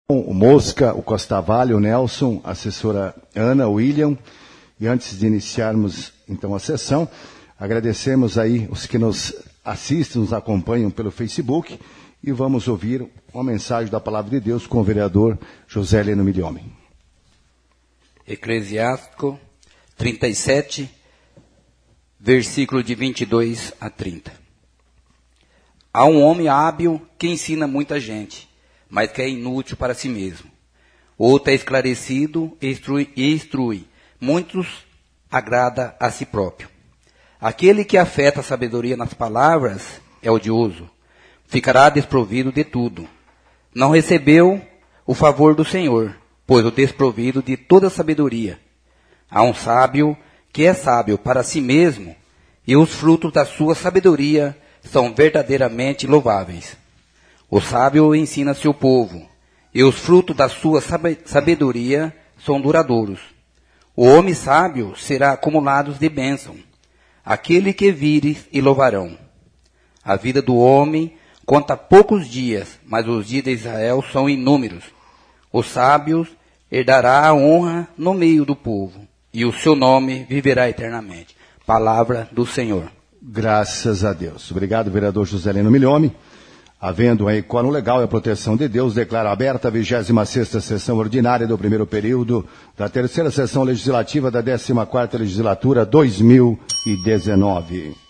O Mosca, o Costa Vale, o Nelson, a assessora Ana, o William. E antes de iniciarmos, então, a sessão, agradecemos aí os que nos assistem, nos acompanham pelo Facebook e vamos ouvir uma mensagem da Palavra de Deus com o vereador José Heleno Miliome. Eclesiástico 37, versículo de 22 a 30. Há um homem hábil que ensina muita gente, mas que é inútil para si mesmo. Outro é esclarecido e instrui. Muitos agrada a si próprio. Aquele que afeta a sabedoria nas palavras é odioso. Ficará desprovido de tudo. Não recebeu o favor do Senhor, pois o desprovido de toda sabedoria. Há um sábio que é sábio para si mesmo, e os frutos da sua sabedoria são verdadeiramente louváveis. O sábio ensina seu povo, e os frutos da sua sabedoria são duradouros. O homem sábio será acumulado de bênção. Aquele que vires e louvarão. A vida do homem conta poucos dias, mas os dias de Israel são inúmeros. Os sábios herdará a honra no meio do povo, e o seu nome viverá eternamente. Palavra do Senhor. Graças a Deus. Obrigado, vereador José Heleno Miliome. Havendo aí quórum legal e a proteção de Deus, declaro aberta a 26ª sessão ordinária do primeiro período da terceira sessão legislativa da 14ª legislatura 2019.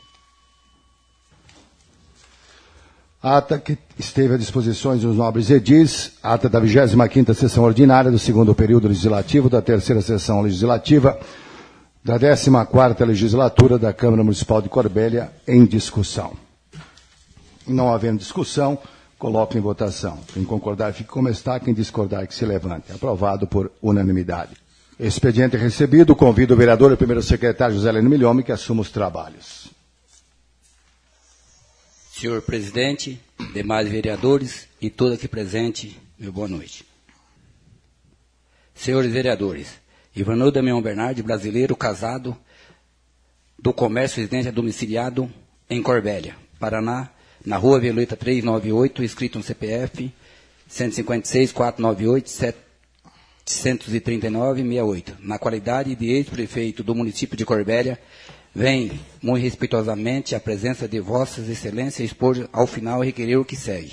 Ata que esteve à disposição dos nobres edis, ata da 25ª sessão ordinária do segundo período legislativo da terceira sessão legislativa da 14ª legislatura da Câmara Municipal de Corbélia em discussão. Não havendo discussão, coloco em votação. Quem concordar, fique como está. Quem discordar, que se levante. Aprovado por unanimidade. Expediente recebido. Convido o vereador e o primeiro secretário José Heleno Miliome que assuma os trabalhos. Senhor presidente, demais vereadores e todo aqui presente, meu boa noite. Senhores vereadores, Ivanor Damião Bernardi, brasileiro, casado, do comércio residente domiciliado em Corbélia, Paraná, na rua Violeta 398, escrito no CPF 156-498-739-68. Na qualidade de ex-prefeito do município de Corbélia, vem, muito respeitosamente, a presença de vossas excelências expor ao final requerer o que segue.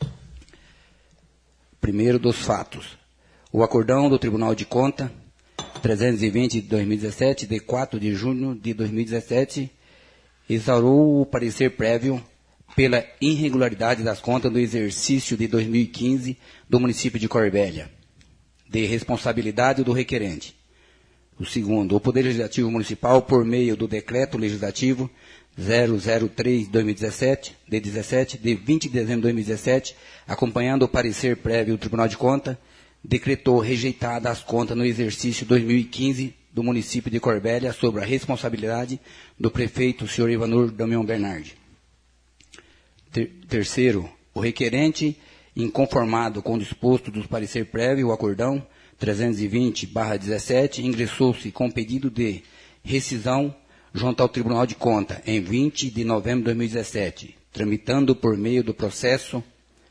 Primeiro dos fatos. O acordão do Tribunal de Contas 320 de 2017, de 4 de junho de 2017, exaurou o parecer prévio pela irregularidade das contas do exercício de 2015 do município de Corbélia, de responsabilidade do requerente. O segundo, o Poder Legislativo Municipal, por meio do Decreto Legislativo 003/2017, de 20 de dezembro de 2017, acompanhando o parecer prévio do Tribunal de Contas, decretou rejeitada as contas no exercício 2015 do município de Corbélia sobre a responsabilidade do prefeito, senhor Ivanor Damião Bernardi. Terceiro, o requerente, inconformado com o disposto do parecer prévio, o acordão 320/17, ingressou-se com pedido de rescisão junto ao Tribunal de Contas em 20 de novembro de 2017, tramitando por meio do processo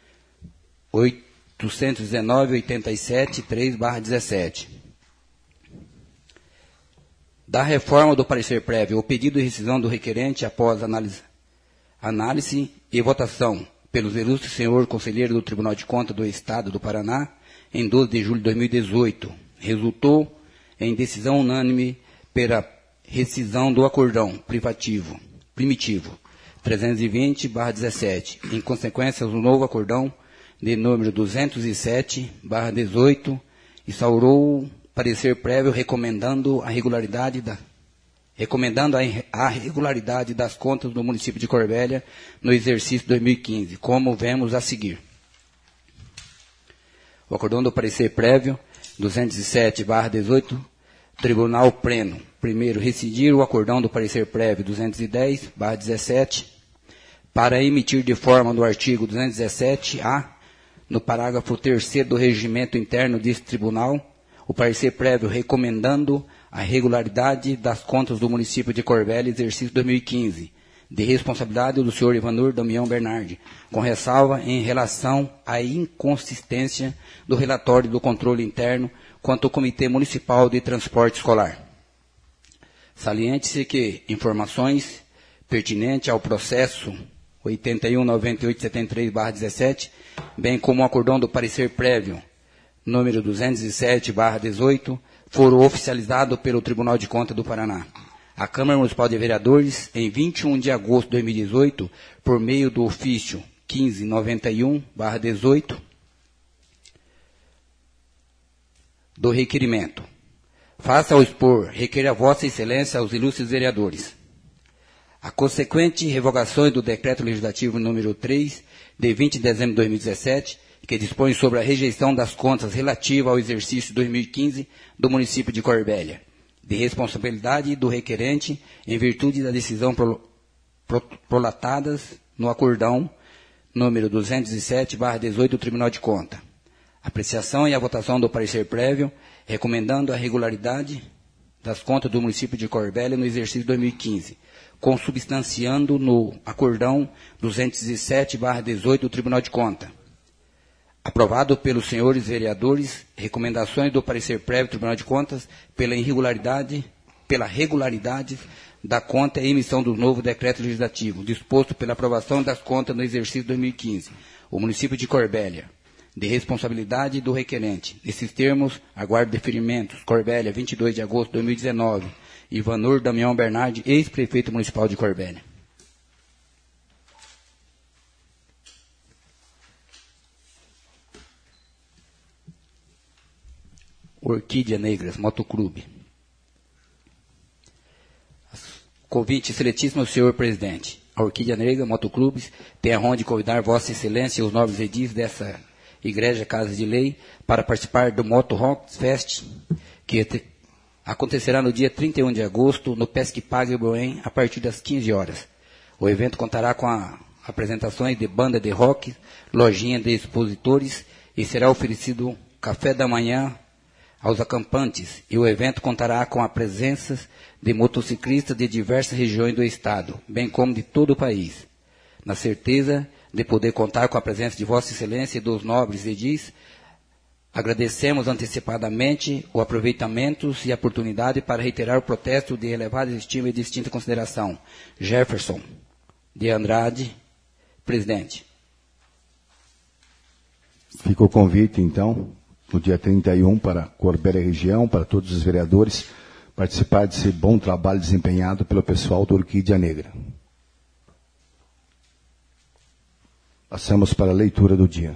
819.87.3/17. Da reforma do parecer prévio, o pedido de rescisão do requerente após análise e votação pelos ilustres senhor conselheiro do Tribunal de Contas do Estado do Paraná, em 12 de julho de 2018, resultou em decisão unânime pela rescisão do acordão primitivo 320/17. Em consequência, o novo acordão de número 207/18 instaurou parecer prévio recomendando a regularidade das contas do município de Corbélia no exercício 2015, como vemos a seguir. O acordão do parecer prévio 207/18, Tribunal Pleno. Primeiro, rescindir o acordão do parecer prévio 210/17 para emitir de forma do artigo 217-A, no parágrafo 3º do regimento interno deste tribunal, o parecer prévio recomendando a regularidade das contas do município de Corbélia, exercício 2015, de responsabilidade do senhor Ivanor Damião Bernardi, com ressalva em relação à inconsistência do relatório do controle interno quanto ao Comitê Municipal de Transporte Escolar. Saliente-se que informações pertinentes ao processo 819873/17, bem como o acordão do parecer prévio, número 207/18, foram oficializados pelo Tribunal de Contas do Paraná. A Câmara Municipal de Vereadores, em 21 de agosto de 2018, por meio do ofício 1591/18, do requerimento. Faça ao expor, requer a Vossa Excelência aos ilustres vereadores a consequente revogação do Decreto Legislativo número 3, de 20 de dezembro de 2017, que dispõe sobre a rejeição das contas relativas ao exercício 2015 do município de Corbélia, de responsabilidade do requerente em virtude da decisão prolatadas no acordão número 207/18 do Tribunal de Contas. Apreciação e a votação do parecer prévio, recomendando a regularidade das contas do município de Corbélia no exercício 2015, consubstanciando no acordão 207/18 do Tribunal de Contas. Aprovado pelos senhores vereadores, recomendações do parecer prévio do Tribunal de Contas pela regularidade da conta e emissão do novo decreto legislativo, disposto pela aprovação das contas no exercício 2015. O município de Corbélia, de responsabilidade do requerente. Nesses termos, aguardo deferimentos. Corbélia, 22 de agosto de 2019. Ivanor Damião Bernardi, ex-prefeito municipal de Corbélia. Orquídea Negras, Motoclube. Convite seletíssimo ao senhor presidente. A Orquídea Negra, Motoclubes, tem a honra de convidar Vossa Excelência e os nobres edis dessa Igreja Casa de Lei para participar do Moto Rock Fest, que acontecerá no dia 31 de agosto, no Pesque Pague Boém, a partir das 15 horas. O evento contará com apresentações de banda de rock, lojinha de expositores e será oferecido café da manhã aos acampantes, e o evento contará com a presença de motociclistas de diversas regiões do estado, bem como de todo o país. Na certeza de poder contar com a presença de Vossa Excelência e dos nobres edis, agradecemos antecipadamente o aproveitamento e a oportunidade para reiterar o protesto de elevada estima e distinta consideração. Jefferson de Andrade, presidente. Fica o convite, então, no dia 31, para Corbélia região, para todos os vereadores, participar desse bom trabalho desempenhado pelo pessoal do Orquídea Negra. Passamos para a leitura do dia.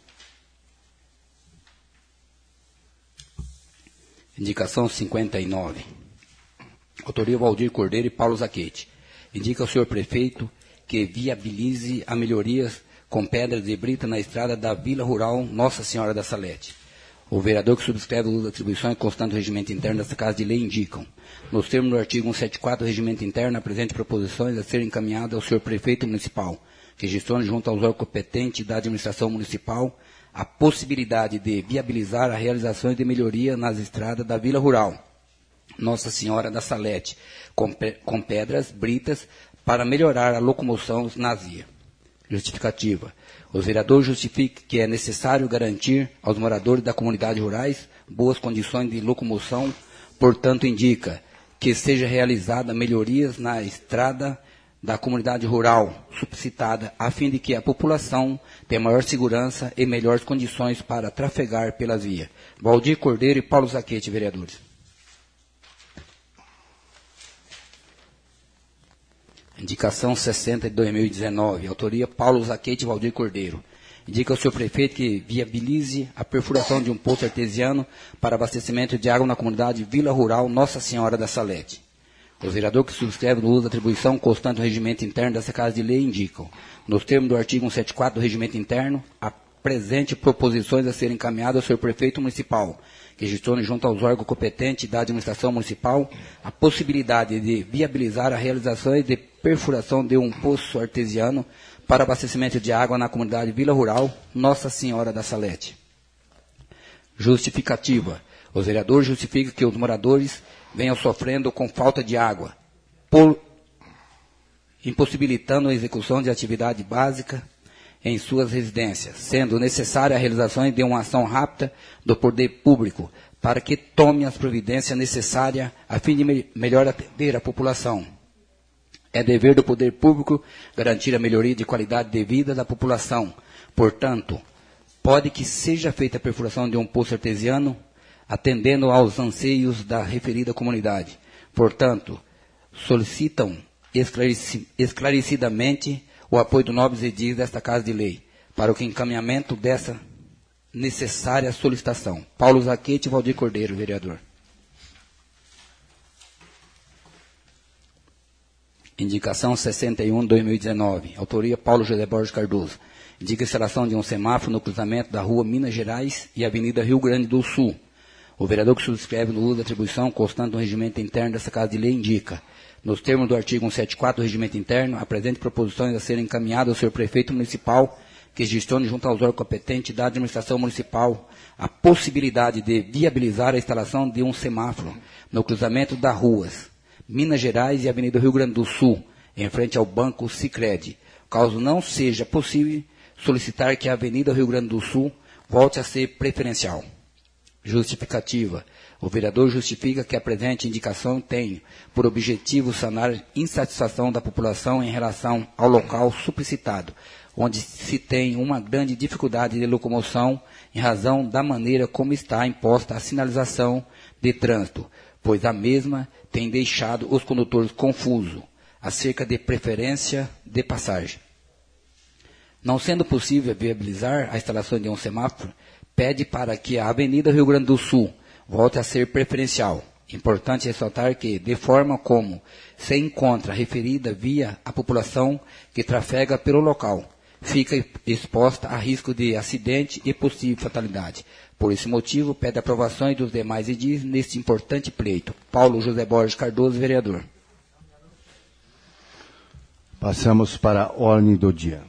Indicação 59. Autoria Valdir Cordeiro e Paulo Zaquete. Indica ao senhor prefeito que viabilize a melhorias com pedras de brita na estrada da Vila Rural Nossa Senhora da Salete. O vereador que subscreve o uso das atribuições constantes do regimento interno desta Casa de Lei indicam, nos termos do artigo 174 do regimento interno, a presente proposições a serem encaminhadas ao senhor prefeito municipal, que gestione junto aos órgãos competentes da administração municipal a possibilidade de viabilizar a realização de melhoria nas estradas da Vila Rural Nossa Senhora da Salete, com pedras, britas, para melhorar a locomoção nas vias. Justificativa. Os vereadores justificam que é necessário garantir aos moradores da comunidade rurais boas condições de locomoção, portanto indica que seja realizada melhorias na estrada da comunidade rural subsidiada, a fim de que a população tenha maior segurança e melhores condições para trafegar pelas vias. Valdir Cordeiro e Paulo Zaquete, vereadores. Indicação 60 de 2019, autoria Paulo Zaquete e Valdir Cordeiro. Indica ao senhor prefeito que viabilize a perfuração de um poço artesiano para abastecimento de água na comunidade Vila Rural Nossa Senhora da Salete. Os vereadores que subscrevem no uso da atribuição constante do regimento interno dessa Casa de Lei indicam, nos termos do artigo 174 do regimento interno, a presente proposições a serem encaminhadas ao senhor prefeito municipal, que gestione junto aos órgãos competentes da administração municipal a possibilidade de viabilizar a realização de perfuração de um poço artesiano para abastecimento de água na comunidade Vila Rural Nossa Senhora da Salete. Justificativa. Os vereadores justificam que os moradores venham sofrendo com falta de água, impossibilitando a execução de atividade básica em suas residências, sendo necessária a realização de uma ação rápida do poder público para que tome as providências necessárias a fim de melhor atender a população. É dever do poder público garantir a melhoria de qualidade de vida da população. Portanto, pode que seja feita a perfuração de um poço artesiano, atendendo aos anseios da referida comunidade. Portanto, solicitam esclarecidamente o apoio do nobres edis desta Casa de Lei, para o encaminhamento dessa necessária solicitação. Paulo Zaquete e Valdir Cordeiro, vereador. Indicação 61/2019. Autoria Paulo José Borges Cardoso. Indica a instalação de um semáforo no cruzamento da Rua Minas Gerais e Avenida Rio Grande do Sul. O vereador que subscreve no uso da atribuição constante no regimento interno dessa Casa de Lei indica: nos termos do artigo 174 do regimento interno, apresente proposições a serem encaminhadas ao senhor prefeito municipal, que gestione junto aos órgãos competentes da administração municipal a possibilidade de viabilizar a instalação de um semáforo no cruzamento das ruas Minas Gerais e Avenida Rio Grande do Sul, em frente ao Banco Sicredi. Caso não seja possível, solicitar que a Avenida Rio Grande do Sul volte a ser preferencial. Justificativa. O vereador justifica que a presente indicação tem por objetivo sanar insatisfação da população em relação ao local suplicitado, onde se tem uma grande dificuldade de locomoção em razão da maneira como está imposta a sinalização de trânsito, pois a mesma tem deixado os condutores confusos acerca de preferência de passagem. Não sendo possível viabilizar a instalação de um semáforo, pede para que a Avenida Rio Grande do Sul volte a ser preferencial. Importante ressaltar que, de forma como se encontra referida via a população que trafega pelo local, fica exposta a risco de acidente e possível fatalidade. Por esse motivo, pede aprovações dos demais edis neste importante pleito. Paulo José Borges Cardoso, vereador. Passamos para a ordem do dia.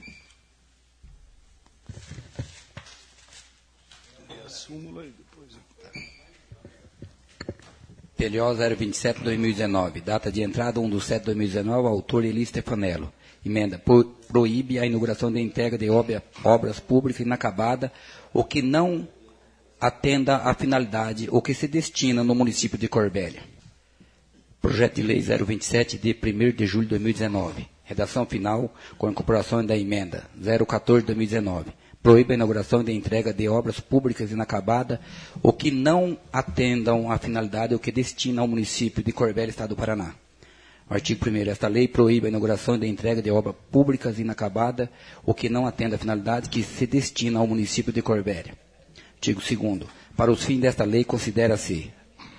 PLO 027/2019, data de entrada 1/7/2019, autor Eli Stefanello. Emenda: proíbe a inauguração de entrega de obras públicas inacabada ou que não atenda à finalidade ou que se destina no município de Corbélia. Projeto de Lei 027 de 1º de julho de 2019. Redação final com incorporação da emenda 014/2019. Proíbe a inauguração de entrega de obras públicas inacabadas ou que não atendam à finalidade ou que destina ao município de Corbélia, Estado do Paraná. Artigo 1º. Esta lei proíbe a inauguração de entrega de obras públicas inacabadas ou que não atenda à finalidade que se destina ao município de Corbélia. Artigo 2º. Para os fins desta lei, considera-se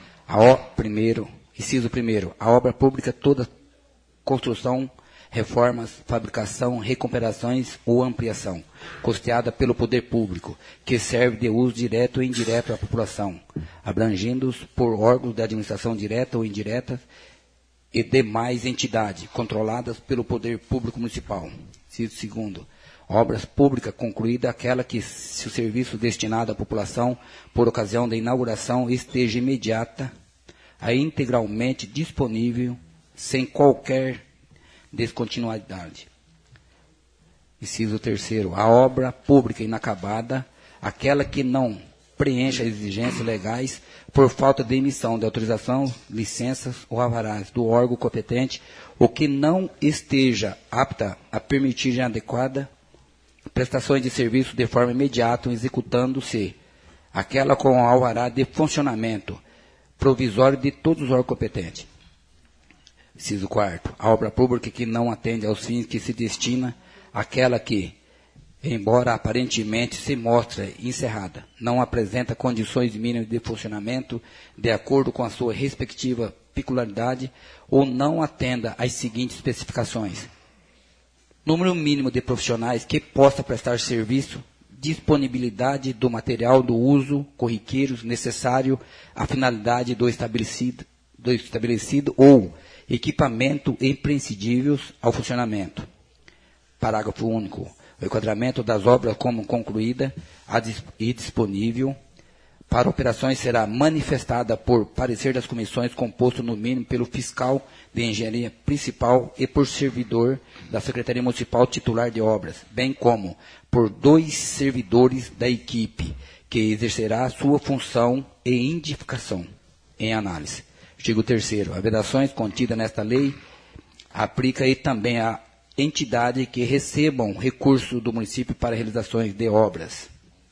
inciso 1º, a obra pública toda construção, reformas, fabricação, recuperações ou ampliação, custeada pelo poder público, que serve de uso direto ou indireto à população, abrangendo-os por órgãos de administração direta ou indireta e demais entidades controladas pelo poder público municipal. Inciso 2º. Obras públicas concluída aquela que, se o serviço destinado à população por ocasião da inauguração esteja imediata a integralmente disponível, sem qualquer descontinuidade. Inciso 3º. A obra pública inacabada, aquela que não preencha as exigências legais por falta de emissão de autorização, licenças ou alvarás do órgão competente, ou que não esteja apta a permitir adequada prestações de serviço de forma imediata, executando-se aquela com alvará de funcionamento provisório de todos os órgãos competentes. Inciso 4º. A obra pública que não atende aos fins que se destina, aquela que, embora aparentemente se mostre encerrada, não apresenta condições mínimas de funcionamento de acordo com a sua respectiva peculiaridade ou não atenda às seguintes especificações: número mínimo de profissionais que possa prestar serviço, disponibilidade do material do uso corriqueiros necessário à finalidade do estabelecido ou equipamento imprescindíveis ao funcionamento. Parágrafo único. O enquadramento das obras como concluída e disponível para operações será manifestada por parecer das comissões composto no mínimo pelo fiscal de engenharia principal e por servidor da Secretaria Municipal titular de obras, bem como por 2 servidores da equipe, que exercerá sua função e indicação em análise. Artigo 3º. As vedações contidas nesta lei aplica e também a entidade que recebam recurso do município para realizações de obras.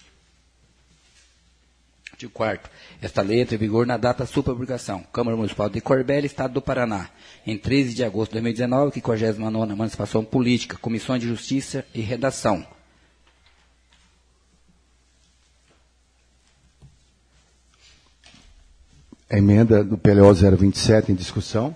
Artigo 4º. Esta lei entra em vigor na data de sua publicação. Câmara Municipal de Corbélia, Estado do Paraná, em 13 de agosto de 2019, 59ª Emancipação Política, Comissões de Justiça e Redação. A emenda do PLO 027 em discussão.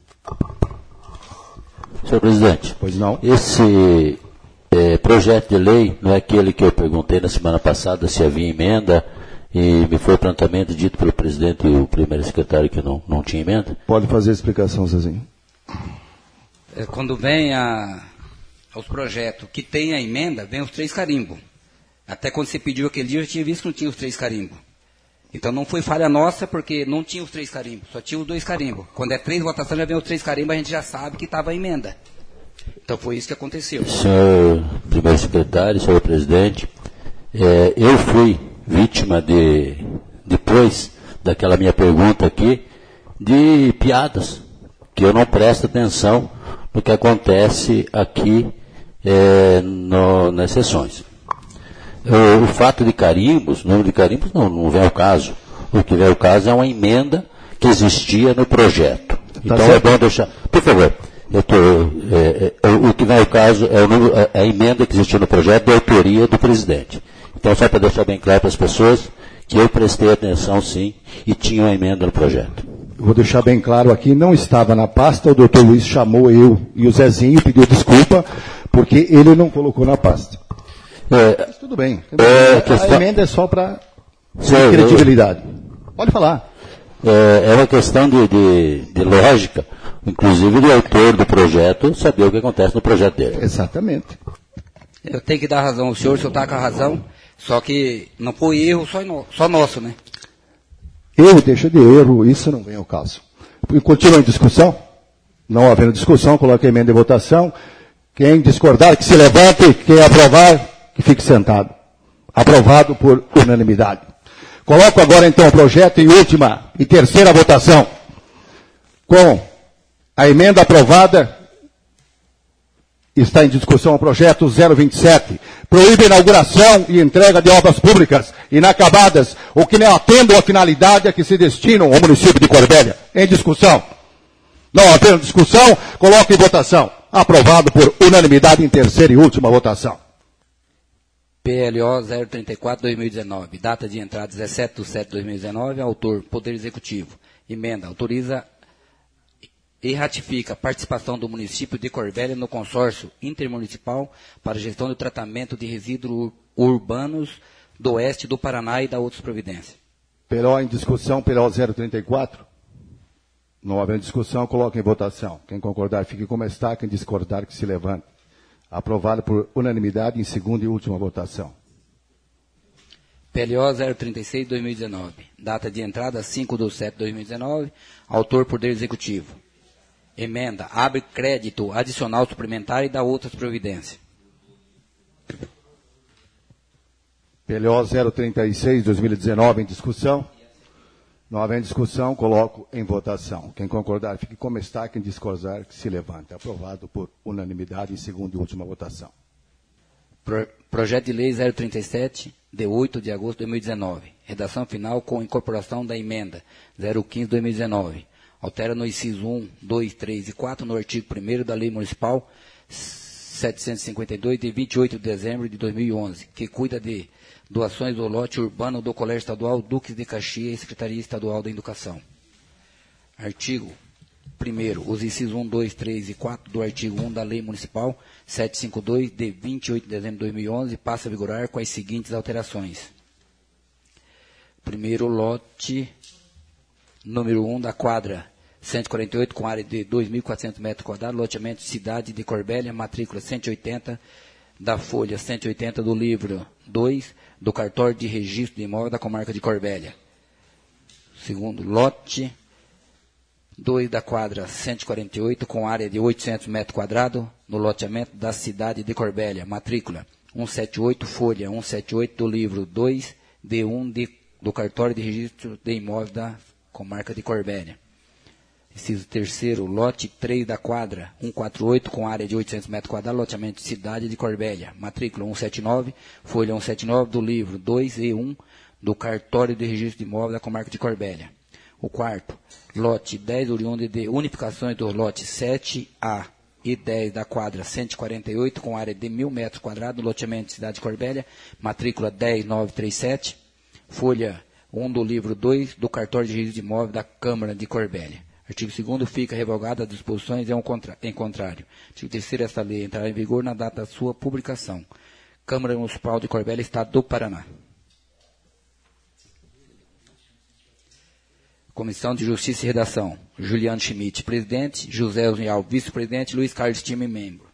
Senhor presidente. Pois não. Esse projeto de lei não é aquele que eu perguntei na semana passada se havia emenda e me foi prontamente dito pelo presidente e o primeiro secretário que não tinha emenda? Pode fazer a explicação, Zezinho. Quando vem aos projetos que tem a emenda, vem os 3 carimbos. Até quando você pediu aquele dia, eu já tinha visto que não tinha os 3 carimbos. Então não foi falha nossa, porque não tinha os 3 carimbos, só tinha os 2 carimbos. Quando é 3 votações, já vem os 3 carimbos, a gente já sabe que estava a emenda. Então foi isso que aconteceu. Senhor primeiro secretário, senhor presidente, eu fui vítima depois daquela minha pergunta aqui, de piadas, que eu não presto atenção no que acontece aqui nas sessões. O fato de carimbos, o número de carimbos não vem ao caso. O que vem ao caso é uma emenda que existia no projeto. Então é bom deixar. Por favor, o que vem ao caso é a emenda que existia no projeto de autoria do presidente. Então, só para deixar bem claro para as pessoas que eu prestei atenção sim e tinha uma emenda no projeto. Vou deixar bem claro aqui, não estava na pasta, o doutor Luiz chamou eu e o Zezinho, pediu desculpa, porque ele não colocou na pasta. Mas tudo bem. A emenda é só para credibilidade. Pode falar. É uma questão de lógica, inclusive do autor do projeto saber o que acontece no projeto dele. Exatamente. Eu tenho que dar razão ao senhor, o senhor está com a razão, só que não foi erro só nosso, né? Erro deixa de erro, isso não vem ao caso. Continua em discussão? Não havendo discussão, coloque a emenda em votação. Quem discordar, que se levante, quem aprovar, que fique sentado. Aprovado por unanimidade. Coloco agora então o projeto em última e terceira votação. Com a emenda aprovada, está em discussão o projeto 027. Proíbe a inauguração e entrega de obras públicas inacabadas ou que não atendam a finalidade a que se destinam ao município de Corbélia. Em discussão. Não havendo discussão, coloco em votação. Aprovado por unanimidade em terceira e última votação. PLO 034-2019, data de entrada 17/7/2019, autor Poder Executivo. Emenda, autoriza e ratifica a participação do município de Corbélia no consórcio intermunicipal para gestão do tratamento de resíduos urbanos do oeste do Paraná e da outras providências. PLO em discussão, PLO 034. Não havendo discussão, coloque em votação. Quem concordar, fique como está. Quem discordar, que se levante. Aprovado por unanimidade em segunda e última votação. PLO 036-2019, data de entrada 5/7/2019, autor Poder Executivo. Emenda, abre crédito adicional suplementar e dá outras providências. PLO 036-2019 em discussão. Não havendo discussão, coloco em votação. Quem concordar, fique como está. Quem discordar, que se levante. Aprovado por unanimidade em segunda e última votação. Projeto de Lei 037, de 8 de agosto de 2019. Redação final com incorporação da emenda 015/2019. Altera no inciso 1, 2, 3 e 4 no artigo 1º da Lei Municipal 752, de 28 de dezembro de 2011, que cuida de doações do lote urbano do Colégio Estadual Duques de Caxias e Secretaria Estadual da Educação. Artigo 1º, os incisos 1, 2, 3 e 4 do artigo 1 da Lei Municipal 752, de 28 de dezembro de 2011, passa a vigorar com as seguintes alterações. Primeiro, lote número 1 da quadra 148, com área de 2.400 metros quadrados, loteamento Cidade de Corbélia, matrícula 180, da folha 180 do livro 2 do cartório de registro de imóvel da comarca de Corbélia. Segundo, lote 2 da quadra 148, com área de 800 metros quadrados, no loteamento da cidade de Corbélia. Matrícula 178, folha 178 do livro 2, D1 do cartório de registro de imóveis da comarca de Corbélia. Inciso terceiro, lote 3 da quadra 148, com área de 800 metros quadrados, loteamento de cidade de Corbélia. Matrícula 179, folha 179 do livro 2 e 1 do cartório de registro de imóveis da comarca de Corbélia. O quarto, lote 10, oriundo de unificações dos lotes 7A e 10 da quadra 148, com área de 1.000 metros quadrados, loteamento de cidade de Corbélia. Matrícula 10937, folha 1 do livro 2 do cartório de registro de imóveis da Câmara de Corbélia. Artigo 2º, fica revogada as disposições em contrário. Artigo 3º, esta lei entrará em vigor na data da sua publicação. Câmara Municipal de Corbélia, Estado do Paraná. Comissão de Justiça e Redação. Juliano Schmidt, presidente. José Osnial, vice-presidente. Luiz Carlos Time, membro.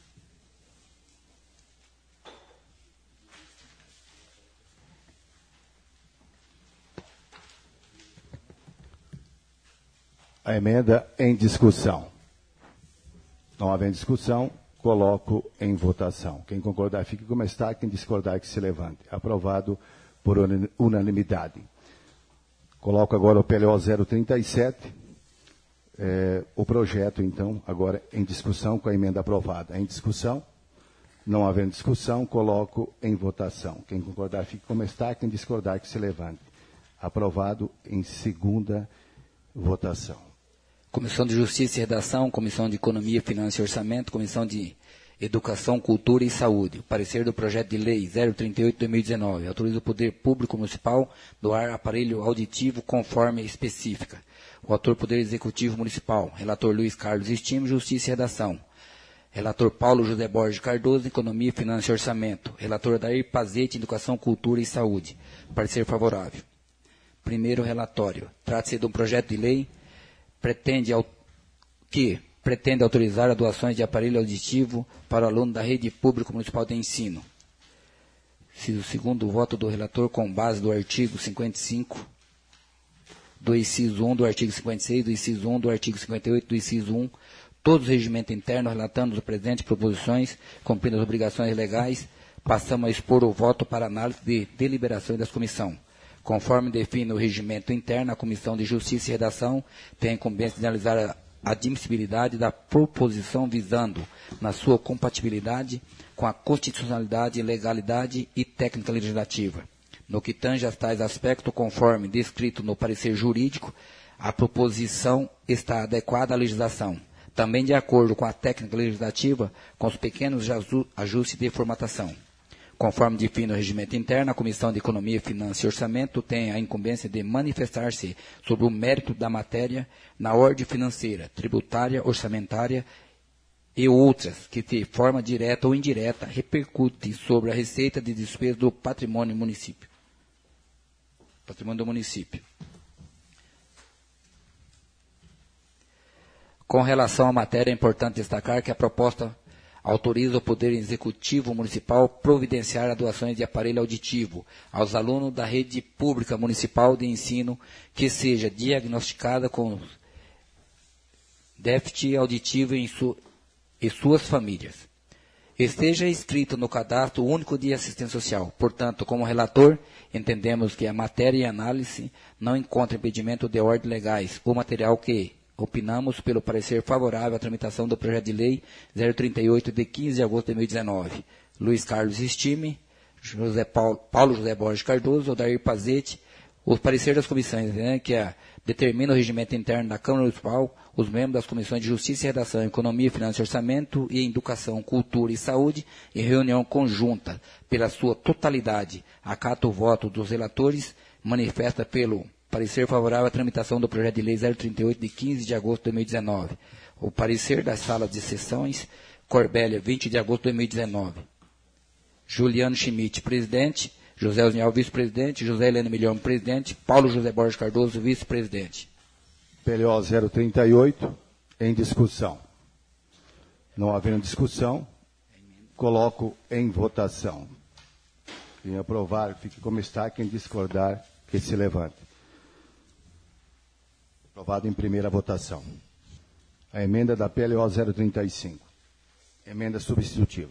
A emenda em discussão. Não havendo discussão, coloco em votação. Quem concordar, fique como está. Quem discordar, que se levante. Aprovado por unanimidade. Coloco agora o PLO 037. O projeto, então, agora em discussão com a emenda aprovada. Em discussão. Não havendo discussão, coloco em votação. Quem concordar, fique como está. Quem discordar, que se levante. Aprovado em segunda votação. Comissão de Justiça e Redação, Comissão de Economia, Finanças e Orçamento, Comissão de Educação, Cultura e Saúde. O parecer do projeto de lei 038/2019 autoriza o Poder Público Municipal doar aparelho auditivo conforme específica. O autor Poder Executivo Municipal. Relator Luiz Carlos Estime, Justiça e Redação. Relator Paulo José Borges Cardoso, Economia, Finanças e Orçamento. Relator Adair Pazete, Educação, Cultura e Saúde. Parecer favorável. Primeiro relatório. Trata-se de um projeto de lei que pretende autorizar a doações de aparelho auditivo para aluno da rede pública municipal de ensino. O segundo voto do relator com base do artigo 55, do inciso 1 do artigo 56, do inciso 1 do artigo 58, do inciso 1, todos os regimentos internos relatando as presentes proposições, cumprindo as obrigações legais, passamos a expor o voto para análise de deliberações das comissões. Conforme define o regimento interno, a Comissão de Justiça e Redação tem a incumbência de analisar a admissibilidade da proposição visando, na sua compatibilidade com a constitucionalidade, legalidade e técnica legislativa. No que tange a tais aspectos, conforme descrito no parecer jurídico, a proposição está adequada à legislação, também de acordo com a técnica legislativa, com os pequenos ajustes de formatação. Conforme define o regimento interno, a Comissão de Economia, Finanças e Orçamento tem a incumbência de manifestar-se sobre o mérito da matéria na ordem financeira, tributária, orçamentária e outras que, de forma direta ou indireta, repercutem sobre a receita de despesa do patrimônio do município. Com relação à matéria, é importante destacar que a proposta autoriza o Poder Executivo Municipal providenciar a doações de aparelho auditivo aos alunos da rede pública municipal de ensino que seja diagnosticada com déficit auditivo e suas famílias. Esteja inscrito no Cadastro Único de Assistência Social. Portanto, como relator, entendemos que a matéria e análise não encontra impedimento de ordem legais. O material que opinamos pelo parecer favorável à tramitação do projeto de lei 038 de 15 de agosto de 2019. Luiz Carlos Estime, Paulo José Borges Cardoso, Odair Pazete, o parecer das comissões, que determina o regimento interno da Câmara Municipal, os membros das comissões de Justiça e Redação, Economia, Finanças e Orçamento e Educação, Cultura e Saúde, em reunião conjunta, pela sua totalidade, acata o voto dos relatores, manifesta pelo parecer favorável à tramitação do projeto de lei 038 de 15 de agosto de 2019. O parecer das salas de sessões, Corbélia, 20 de agosto de 2019. Juliano Schmidt, presidente. José Osnial, vice-presidente. José Helena Milhão, presidente. Paulo José Borges Cardoso, vice-presidente. PLO 038, em discussão. Não havendo discussão, Coloco em votação. Quem aprovar, fique como está. Quem discordar, que se levante. Aprovado em primeira votação. A emenda da PLO 035. Emenda substitutiva.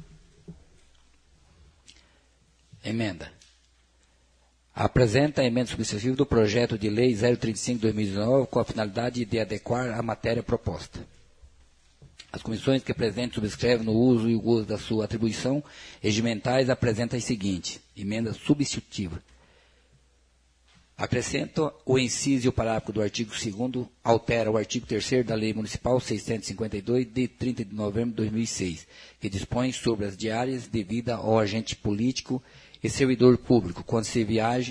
Emenda. Apresenta a emenda substitutiva do projeto de lei 035/2019 com a finalidade de adequar a matéria proposta. As comissões que o presidente subscreve no uso e o gozo da sua atribuição regimentais apresentam a seguinte: emenda substitutiva. Acrescenta o inciso e o parágrafo do artigo 2º, altera o artigo 3º da Lei Municipal 652, de 30 de novembro de 2006, que dispõe sobre as diárias devidas ao agente político e servidor público, quando se viaja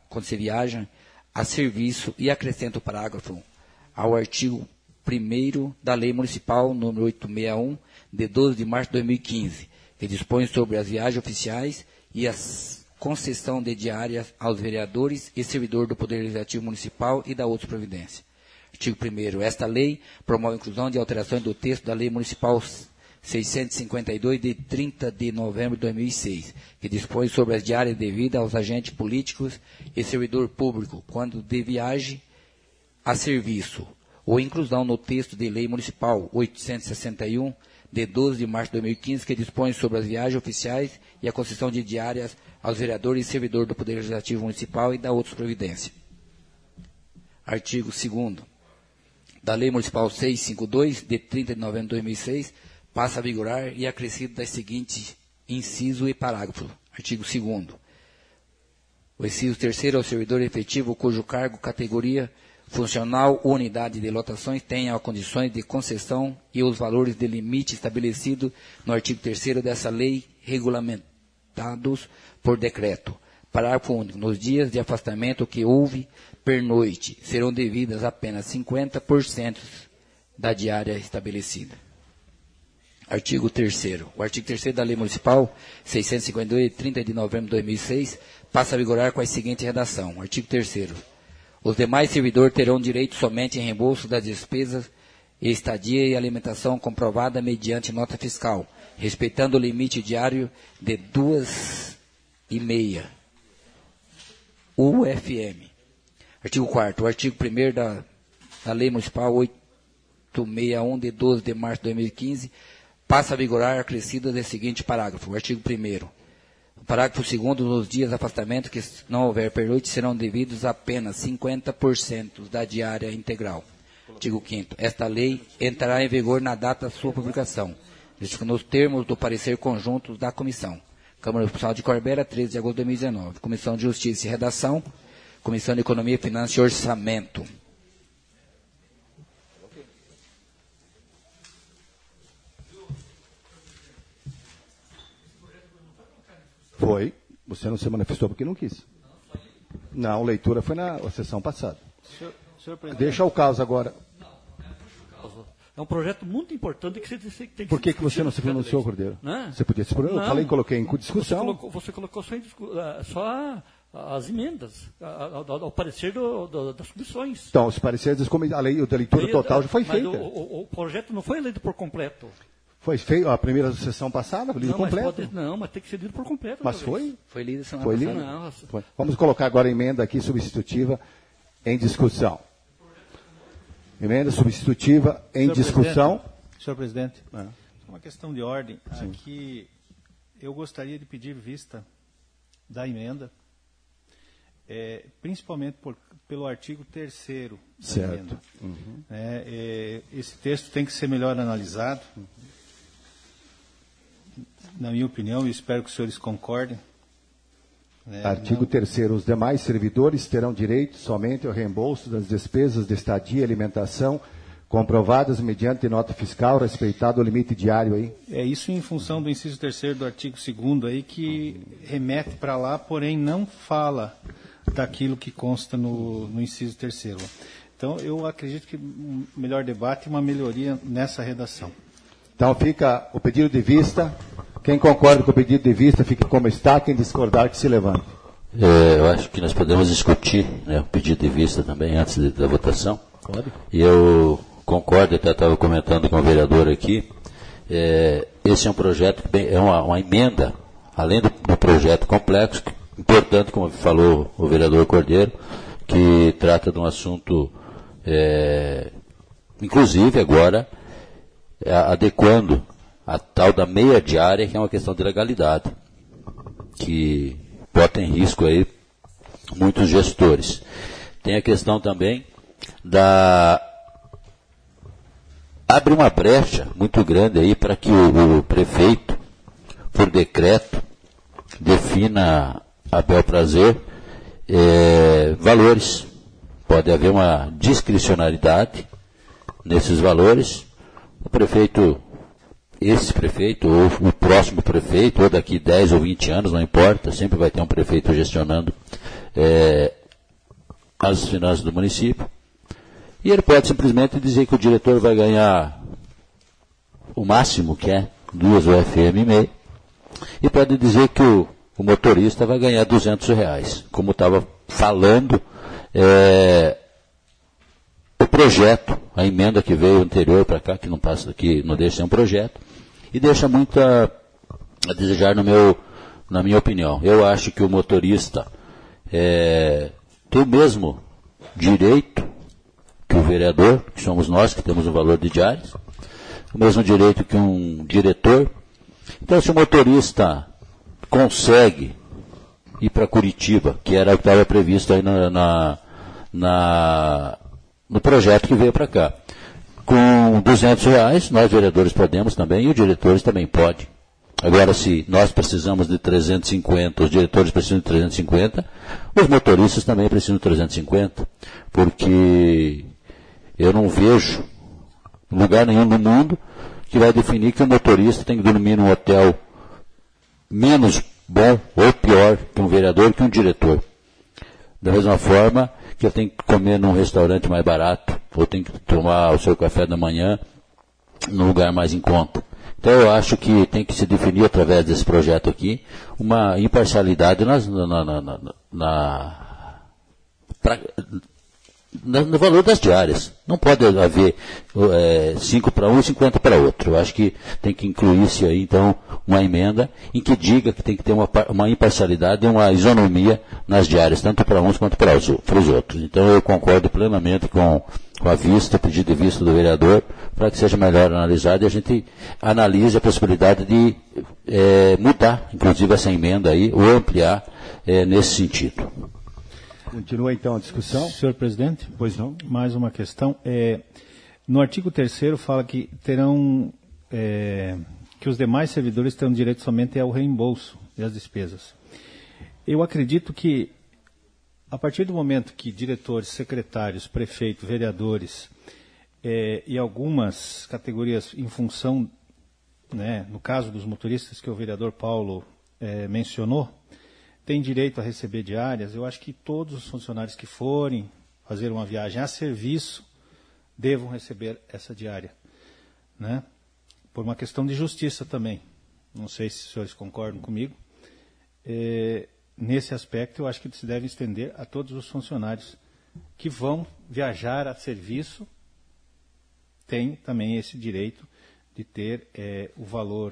a serviço, e acrescenta o parágrafo ao artigo 1º da Lei Municipal número 861, de 12 de março de 2015, que dispõe sobre as viagens oficiais e as concessão de diárias aos vereadores e servidor do Poder Legislativo Municipal e da outra providência. Artigo 1º. Esta lei promove a inclusão de alterações do texto da Lei Municipal 652, de 30 de novembro de 2006, que dispõe sobre as diárias devidas aos agentes políticos e servidor público, quando de viagem a serviço, ou inclusão no texto de Lei Municipal 861, de 12 de março de 2015, que dispõe sobre as viagens oficiais e a concessão de diárias aos vereadores e servidor do Poder Legislativo Municipal e da outras providências. Artigo 2º da Lei Municipal 652, de 30 de novembro de 2006, passa a vigorar e acrescido das seguintes inciso e parágrafo. Artigo 2º. O inciso 3º é o servidor efetivo cujo cargo, categoria funcional ou unidade de lotações tenha as condições de concessão e os valores de limite estabelecido no artigo 3º dessa lei, regulamentados por decreto. Parágrafo único. Nos dias de afastamento que houve pernoite, serão devidas apenas 50% da diária estabelecida. Artigo 3º. O artigo 3º da Lei Municipal 652, de 30 de novembro de 2006, passa a vigorar com a seguinte redação. Artigo 3º. Os demais servidores terão direito somente em reembolso das despesas e estadia e alimentação comprovada mediante nota fiscal, respeitando o limite diário de 2,5 UFM. Artigo 4º. O artigo 1º da Lei Municipal 861, de 12 de março de 2015, passa a vigorar acrescido do seguinte parágrafo. O artigo 1º. O parágrafo 2º, nos dias de afastamento que não houver pernoite, serão devidos apenas 50% da diária integral. Artigo 5º. Esta lei entrará em vigor na data da sua publicação, nos termos do parecer conjunto da Comissão. Câmara Municipal de Corbera, 13 de agosto de 2019. Comissão de Justiça e Redação. Comissão de Economia, Finanças e Orçamento. Foi. Você não se manifestou porque não quis. Não, leitura foi na sessão passada. Senhor presidente. Deixa o caso agora. É um projeto muito importante que você tem que... Por que você não se pronunciou, Cordeiro? Não. Você podia se pronunciar. Eu falei, coloquei em discussão. Você colocou só as emendas, ao parecer das comissões. Então, os pareceres a leitura total já foi feita. O projeto não foi lido por completo. Foi feito a primeira sessão passada, lido completo. Mas tem que ser lido por completo. Mas foi? Foi lido semana passada. Foi. Vamos colocar agora a emenda aqui substitutiva em discussão. Emenda substitutiva em discussão. Senhor presidente, uma questão de ordem. Sim. Aqui eu gostaria de pedir vista da emenda, principalmente pelo artigo 3º da emenda. Uhum. Esse texto tem que ser melhor analisado. Uhum. Na minha opinião, e espero que os senhores concordem. Artigo 3º. Os demais servidores terão direito somente ao reembolso das despesas de estadia e alimentação comprovadas mediante nota fiscal, respeitado o limite diário aí. É isso em função do inciso 3º do artigo 2º aí, que remete para lá, porém não fala daquilo que consta no inciso 3º. Então, eu acredito que um melhor debate e uma melhoria nessa redação. Então, fica o pedido de vista. Quem concorda com o pedido de vista, fique como está. Quem discordar, que se levante. Eu acho que nós podemos discutir o pedido de vista também antes da votação. Pode. E eu concordo, até estava comentando com o vereador aqui, Esse é um projeto, é uma emenda, além do projeto complexo, importante, como falou o vereador Cordeiro, que trata de um assunto, inclusive agora, adequando a tal da meia diária, que é uma questão de legalidade, que bota em risco aí muitos gestores. Tem a questão também abre uma brecha muito grande aí para que o prefeito, por decreto, defina a bel prazer valores. Pode haver uma discricionariedade nesses valores. O prefeito, esse prefeito, ou o próximo prefeito, ou daqui 10 ou 20 anos, não importa, sempre vai ter um prefeito gestionando as finanças do município. E ele pode simplesmente dizer que o diretor vai ganhar o máximo, que é 2 UFM e meio, e pode dizer que o motorista vai ganhar R$200, como estava falando o projeto, a emenda que veio anterior para cá, que não passa, que não deixa ser um projeto, e deixa muito a desejar na minha opinião. Eu acho que o motorista tem o mesmo direito que o vereador, que somos nós, que temos um valor de diárias, o mesmo direito que um diretor. Então, se o motorista consegue ir para Curitiba, que era o que estava previsto aí no projeto que veio para cá, com R$200, nós vereadores podemos também, e os diretores também podem. Agora, se nós precisamos de 350, os diretores precisam de 350, os motoristas também precisam de 350, porque eu não vejo lugar nenhum no mundo que vai definir que o motorista tem que dormir num hotel menos bom ou pior que um vereador, que um diretor. Da mesma forma que eu tenho que comer num restaurante mais barato, ou tem que tomar o seu café da manhã num lugar mais em conta. Então eu acho que tem que se definir através desse projeto aqui uma imparcialidade no valor das diárias. Não pode haver 5 para um e 50 para outro. Eu acho que tem que incluir-se aí, então, uma emenda em que diga que tem que ter uma imparcialidade e uma isonomia nas diárias, tanto para uns quanto para os outros. Então eu concordo plenamente com a vista, o pedido de vista do vereador, para que seja melhor analisado e a gente analise a possibilidade de mudar, inclusive, essa emenda aí, ou ampliar nesse sentido. Continua então a discussão. Senhor presidente? Pois não. Mais uma questão. No artigo 3º fala que terão que os demais servidores terão direito somente ao reembolso das despesas. Eu acredito que a partir do momento que diretores, secretários, prefeitos, vereadores e algumas categorias em função, no caso dos motoristas que o vereador Paulo mencionou, tem direito a receber diárias, eu acho que todos os funcionários que forem fazer uma viagem a serviço devam receber essa diária, por uma questão de justiça também. Não sei se os senhores concordam comigo. Nesse aspecto, eu acho que se deve estender a todos os funcionários que vão viajar a serviço, tem também esse direito de ter o valor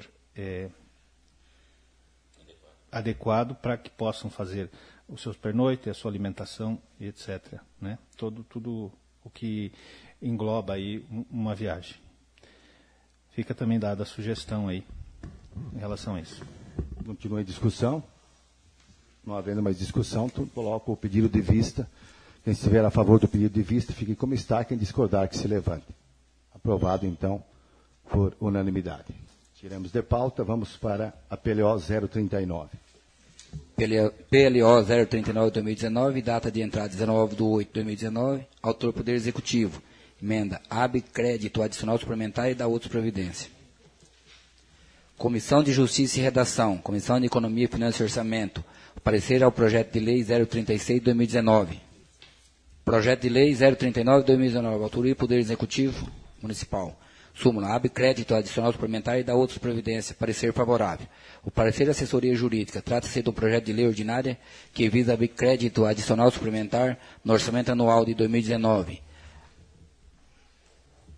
adequado para que possam fazer os seus pernoites, a sua alimentação, etc. Tudo o que engloba aí uma viagem. Fica também dada a sugestão aí em relação a isso. Continua em discussão. Não havendo mais discussão, coloco o pedido de vista. Quem estiver a favor do pedido de vista, fique como está. Quem discordar, que se levante. Aprovado, então, por unanimidade. Tiramos de pauta, vamos para a PLO 039. PLO 039-2019, data de entrada 19/8/2019, autor Poder Executivo. Emenda AB crédito adicional suplementar e da outra providência. Comissão de Justiça e Redação, Comissão de Economia, Finanças e Orçamento. Parecer ao projeto de lei 036/2019. Projeto de lei 039/2019, autoria e Poder Executivo Municipal. Súmula, abre crédito adicional suplementar e da outras providências. Parecer favorável. O parecer da assessoria jurídica trata-se do projeto de lei ordinária que visa abrir crédito adicional suplementar no orçamento anual de 2019.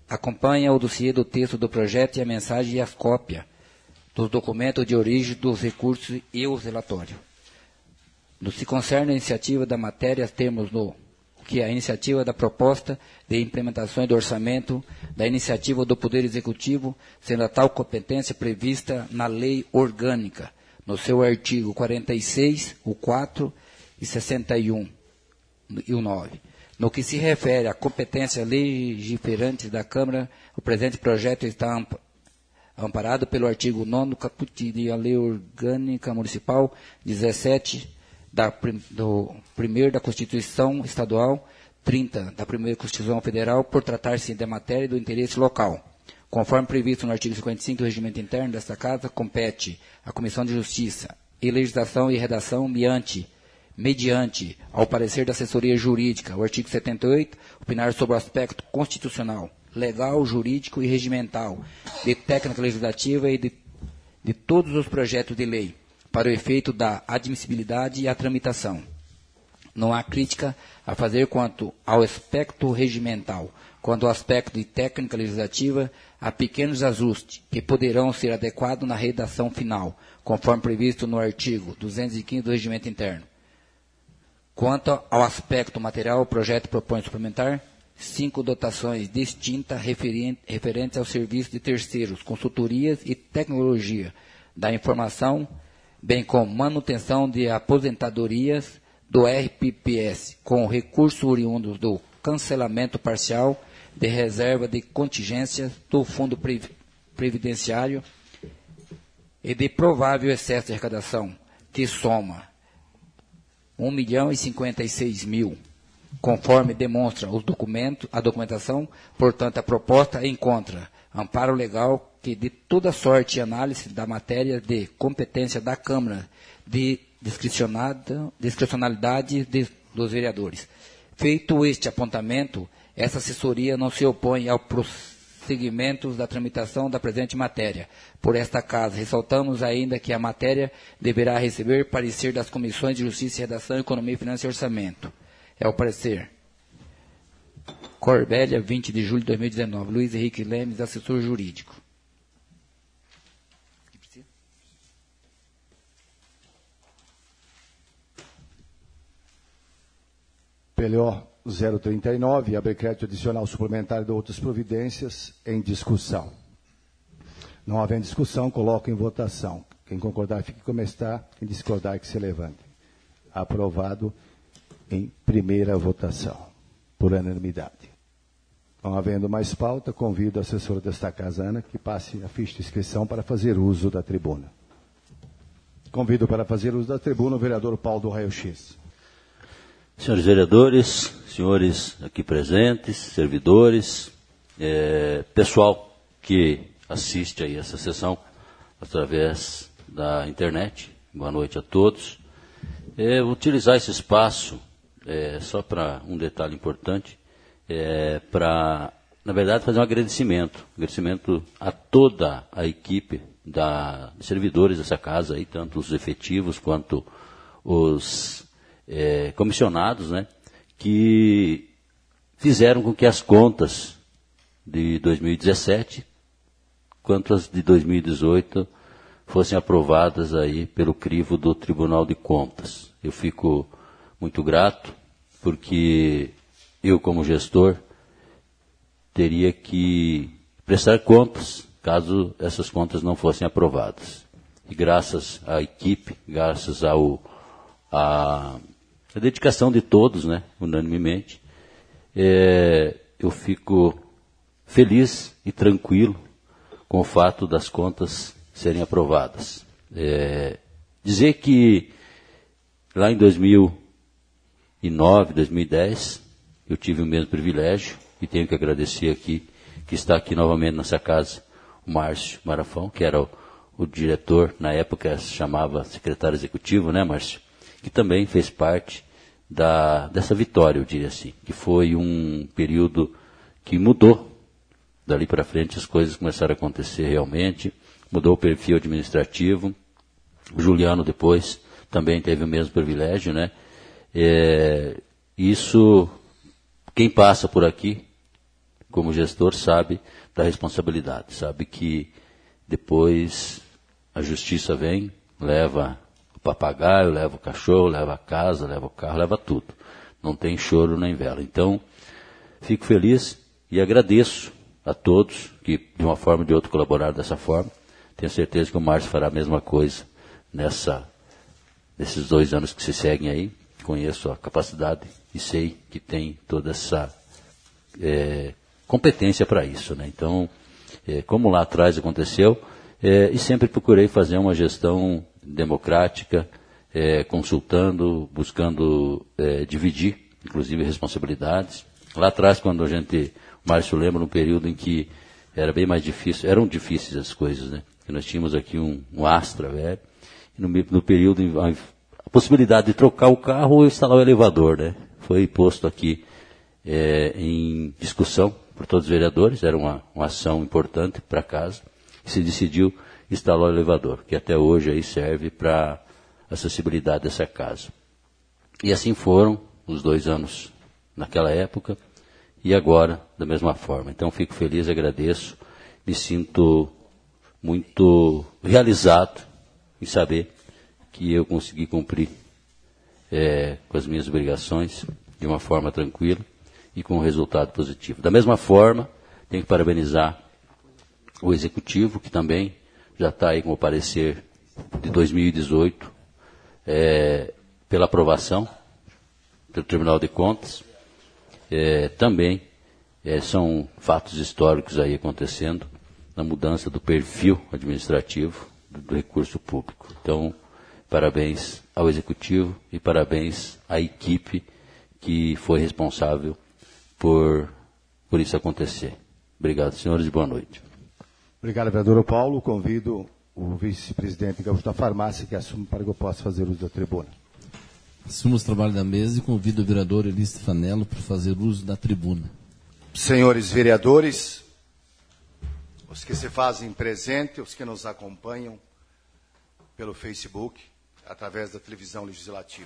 Acompanha o dossiê do texto do projeto e a mensagem e as cópias dos documentos de origem dos recursos e os relatórios. No que se concerne à iniciativa da matéria, temos no que a iniciativa da proposta de implementação do orçamento, da iniciativa do Poder Executivo, sendo a tal competência prevista na Lei Orgânica, no seu artigo 46, o 4 e 61 e o 9. No que se refere à competência legiferante da Câmara, o presente projeto está amparado pelo artigo 9º caput da Lei Orgânica Municipal 17 do 1º da Constituição Estadual, 30 da 1ª Constituição Federal, por tratar-se da matéria do interesse local. Conforme previsto no artigo 55 do Regimento Interno desta Casa, compete à Comissão de Justiça e Legislação e Redação mediante ao parecer da assessoria jurídica, o artigo 78, opinar sobre o aspecto constitucional, legal, jurídico e regimental, de técnica legislativa e de todos os projetos de lei, para o efeito da admissibilidade e a tramitação. Não há crítica a fazer quanto ao aspecto regimental, quanto ao aspecto de técnica legislativa, há pequenos ajustes que poderão ser adequados na redação final, conforme previsto no artigo 215 do Regimento Interno. Quanto ao aspecto material, o projeto propõe suplementar 5 dotações distintas referentes ao serviço de terceiros, consultorias e tecnologia da informação, bem como manutenção de aposentadorias do RPPS, com recursos oriundos do cancelamento parcial de reserva de contingências do Fundo Previdenciário e de provável excesso de arrecadação, que soma 1.056.000, conforme demonstra os documentos, a documentação. Portanto, a proposta encontra amparo legal que de toda sorte e análise da matéria de competência da Câmara de discricionalidade dos vereadores. Feito este apontamento, essa assessoria não se opõe ao prosseguimento da tramitação da presente matéria. Por esta casa, ressaltamos ainda que a matéria deverá receber parecer das Comissões de Justiça e Redação, Economia, Finanças e Orçamento. É o parecer. Corbélia, 20 de julho de 2019. Luiz Henrique Lemes, assessor jurídico. PLO 039, abre crédito adicional suplementar de outras providências em discussão. Não havendo discussão, coloco em votação. Quem concordar, fique como está. Quem discordar, que se levante. Aprovado em primeira votação, por unanimidade. Não havendo mais pauta, convido a assessora desta casa, Ana, que passe a ficha de inscrição para fazer uso da tribuna. Convido para fazer uso da tribuna o vereador Paulo do Raio X. Senhores vereadores, senhores aqui presentes, servidores, pessoal que assiste aí essa sessão através da internet, boa noite a todos. Vou utilizar esse espaço só para um detalhe importante, para, na verdade, fazer um agradecimento a toda a equipe de servidores dessa casa, aí, tanto os efetivos quanto os comissionados, né, que fizeram com que as contas de 2017 quanto as de 2018 fossem aprovadas aí pelo crivo do Tribunal de Contas. Eu fico muito grato, porque eu, como gestor, teria que prestar contas caso essas contas não fossem aprovadas. E graças à equipe, graças à dedicação de todos, né, unanimemente, eu fico feliz e tranquilo com o fato das contas serem aprovadas. Dizer que lá em 2009, 2010, eu tive o mesmo privilégio, e tenho que agradecer aqui, que está aqui novamente nessa casa, o Márcio Marafão, que era o diretor, na época se chamava secretário executivo, né, Márcio? Que também fez parte dessa vitória, eu diria assim, que foi um período que mudou. Dali para frente as coisas começaram a acontecer realmente, mudou o perfil administrativo. O Juliano depois também teve o mesmo privilégio, né? Isso, quem passa por aqui como gestor, sabe da responsabilidade, sabe que depois a justiça vem, leva o papagaio, leva o cachorro, leva a casa, leva o carro, leva tudo. Não tem choro nem vela. Então, fico feliz e agradeço a todos que, de uma forma ou de outra, colaboraram dessa forma. Tenho certeza que o Márcio fará a mesma coisa nesses 2 anos que se seguem aí. Conheço a capacidade e sei que tem toda essa competência para isso, né? Então, como lá atrás aconteceu, e sempre procurei fazer uma gestão democrática, consultando, buscando dividir, inclusive, responsabilidades. Lá atrás, quando o Márcio lembra, um período em que era bem mais difícil, eram difíceis as coisas, né? Porque nós tínhamos aqui um Astra, velho, e no período, a possibilidade de trocar o carro ou instalar o elevador, né? Foi posto aqui em discussão por todos os vereadores, era uma ação importante para casa, e se decidiu instalar o elevador, que até hoje aí serve para a acessibilidade dessa casa. E assim foram os 2 anos naquela época, e agora da mesma forma. Então fico feliz, agradeço, me sinto muito realizado em saber que eu consegui cumprir com as minhas obrigações de uma forma tranquila e com um resultado positivo. Da mesma forma, tenho que parabenizar o Executivo, que também já está aí com o parecer de 2018, pela aprovação pelo Tribunal de Contas. Também são fatos históricos aí acontecendo na mudança do perfil administrativo do recurso público. Então, parabéns ao Executivo e parabéns à equipe que foi responsável por isso acontecer. Obrigado, senhores, e boa noite. Obrigado, vereador Paulo. Convido o vice-presidente Gaúcho da Farmácia que assume para que eu possa fazer uso da tribuna. Assumo os trabalhos da mesa e convido o vereador Elis Stefanello para fazer uso da tribuna. Senhores vereadores, os que se fazem presente, os que nos acompanham pelo Facebook, através da televisão legislativa.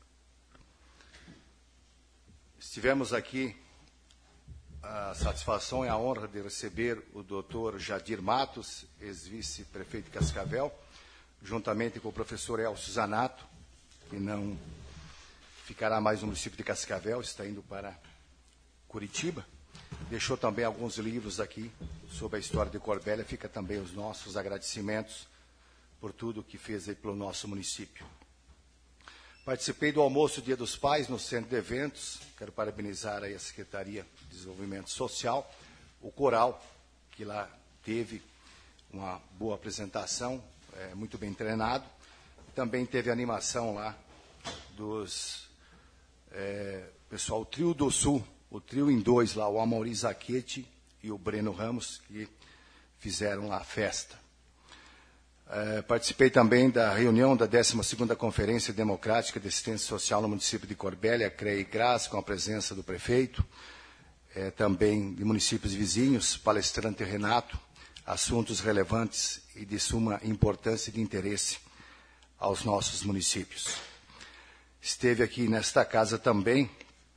Estivemos aqui a satisfação e a honra de receber o doutor Jadir Matos, ex-vice-prefeito de Cascavel, juntamente com o professor Elcio Zanato, que não ficará mais no município de Cascavel, está indo para Curitiba. Deixou também alguns livros aqui sobre a história de Corbélia. Fica também os nossos agradecimentos por tudo que fez aí pelo nosso município. Participei do almoço Dia dos Pais no Centro de Eventos. Quero parabenizar aí a Secretaria de Desenvolvimento Social, o Coral, que lá teve uma boa apresentação, muito bem treinado. Também teve animação lá dos pessoal, o Trio do Sul, o Trio em 2 lá, o Amaury Zachetti e o Breno Ramos, que fizeram lá a festa. Participei também da reunião da 12ª Conferência Democrática de Assistência Social no município de Corbélia, CREA e GRAS, com a presença do prefeito, também de municípios vizinhos, palestrante Renato, assuntos relevantes e de suma importância e de interesse aos nossos municípios. Esteve aqui nesta casa também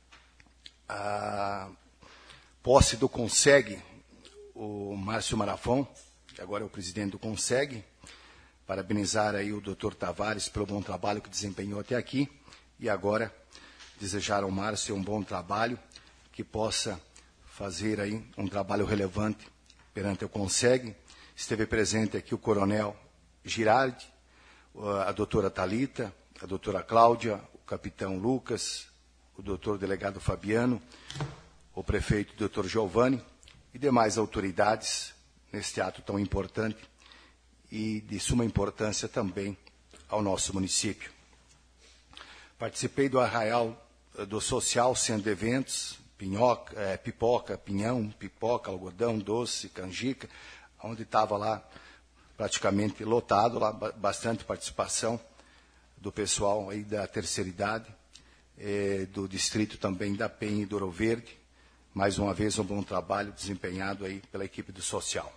a posse do CONSEG, o Márcio Marafon, que agora é o presidente do CONSEG. Parabenizar aí o Dr. Tavares pelo bom trabalho que desempenhou até aqui e agora desejar ao Márcio um bom trabalho, que possa fazer aí um trabalho relevante perante o CONSEG. Esteve presente aqui o Coronel Girardi, a doutora Thalita, a doutora Cláudia, o capitão Lucas, o doutor delegado Fabiano, o prefeito doutor Giovanni e demais autoridades neste ato tão importante e de suma importância também ao nosso município. Participei do Arraial do Social, Centro de Eventos, pipoca, pinhão, pipoca, algodão, doce, canjica, onde estava lá praticamente lotado, lá bastante participação do pessoal aí da terceira idade, do distrito também da Penha e do Ouro Verde. Mais uma vez, um bom trabalho desempenhado aí pela equipe do Social.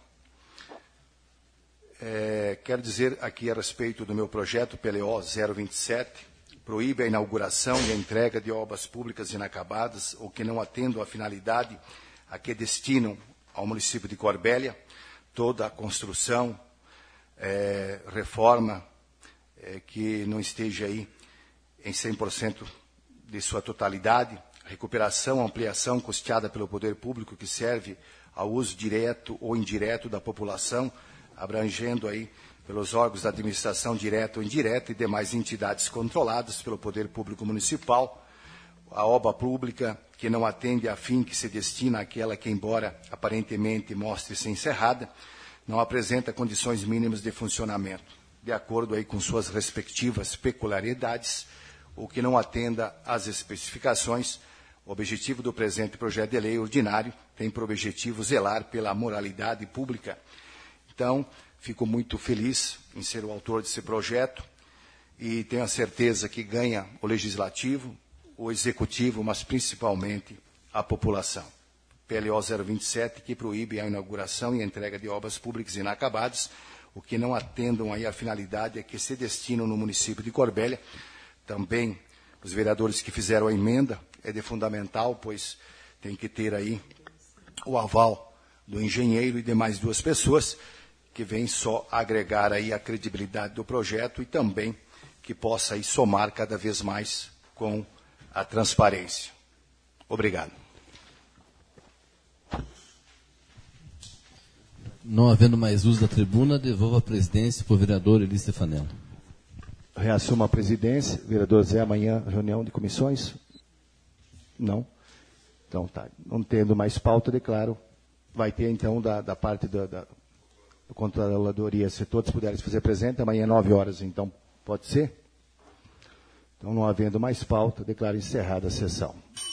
Quero dizer aqui a respeito do meu projeto PLO 027, proíbe a inauguração e a entrega de obras públicas inacabadas ou que não atendam à finalidade a que destinam ao município de Corbélia toda a construção, reforma, que não esteja aí em 100% de sua totalidade, recuperação, ampliação custeada pelo poder público que serve ao uso direto ou indireto da população, abrangendo aí pelos órgãos da administração direta ou indireta e demais entidades controladas pelo poder público municipal, a obra pública que não atende a fim que se destina àquela que, embora aparentemente mostre-se encerrada, não apresenta condições mínimas de funcionamento, de acordo aí com suas respectivas peculiaridades, ou que não atenda às especificações. O objetivo do presente projeto de lei ordinário tem por objetivo zelar pela moralidade pública. Então, fico muito feliz em ser o autor desse projeto e tenho a certeza que ganha o Legislativo, o Executivo, mas principalmente a população. PLO 027, que proíbe a inauguração e a entrega de obras públicas inacabadas, o que não atendam aí a finalidade é que se destinam no município de Corbélia. Também os vereadores que fizeram a emenda é de fundamental, pois tem que ter aí o aval do engenheiro e demais duas pessoas, que vem só agregar aí a credibilidade do projeto e também que possa aí somar cada vez mais com a transparência. Obrigado. Não havendo mais uso da tribuna, devolvo a presidência para o vereador Eli Stefanello. Reassumo a presidência. Vereador Zé, amanhã reunião de comissões? Não? Então tá. Não tendo mais pauta, declaro. Vai ter então da parte da Controladoria, se todos puderem se fazer presente, amanhã 9 horas, então pode ser? Então, não havendo mais pauta, declaro encerrada a sessão.